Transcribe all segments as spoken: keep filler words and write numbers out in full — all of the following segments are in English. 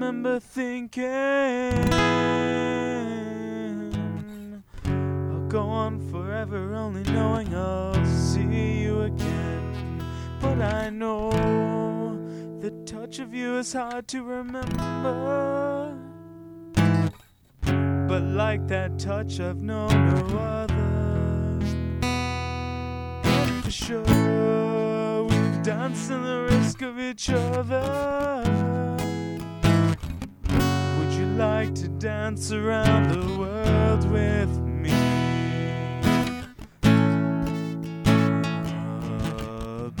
remember thinking I'll go on forever, only knowing I'll see you again. But I know the touch of you is hard to remember, but like that touch I've known no other. For sure we've danced in the risk of each other. Would you like to dance around the world with me? I'll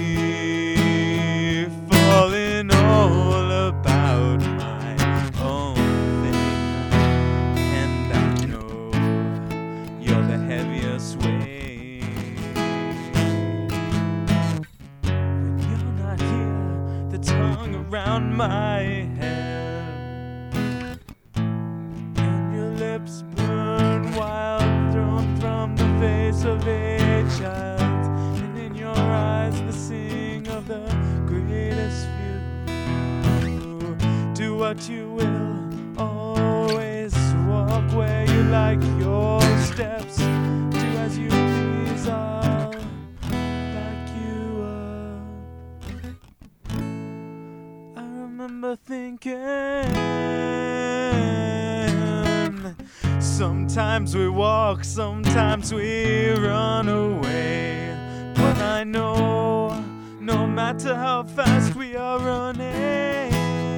be falling all about my own thing, and I know you're the heaviest weight. When you're not here, the tongue around my head, and your lips burn wild, thrown from the face of a child, and in your eyes the sing of the greatest few. Do what you will, always walk where you like your steps. Do as you please, I'll back you up. I remember thinking sometimes we walk, sometimes we run away. But I know no matter how fast we are running,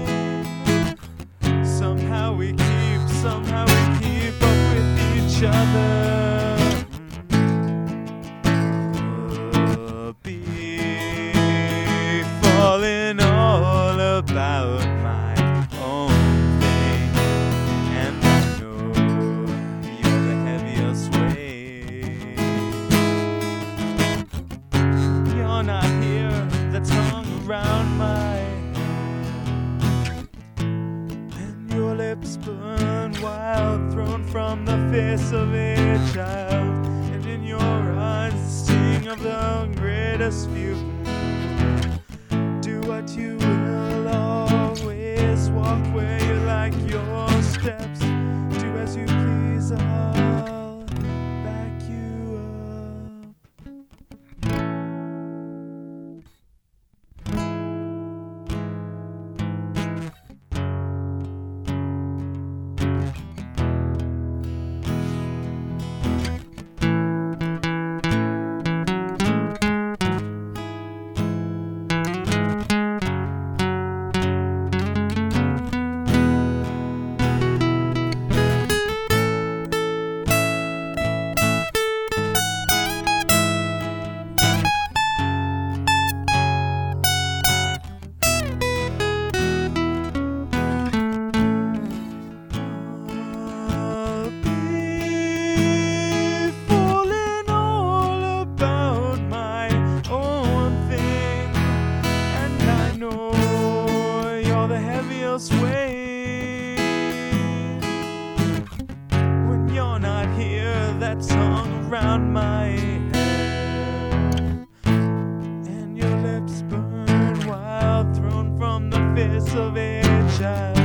somehow we keep, somehow we keep up with each other. I'll be falling all about my own thing, and I know you're the heaviest weight. You're not here, the tongue around my head, and your lips burn wild, thrown from the face of a child, and in your eyes the sting of the greatest few. Do what you will, always walk where you like your steps. Do as you please, I'll back you up. I'll be falling all about my own thing, and I know you're the heaviest weight. When you're not here, that tongue around my head, and your lips burn wild, thrown from the face of a child.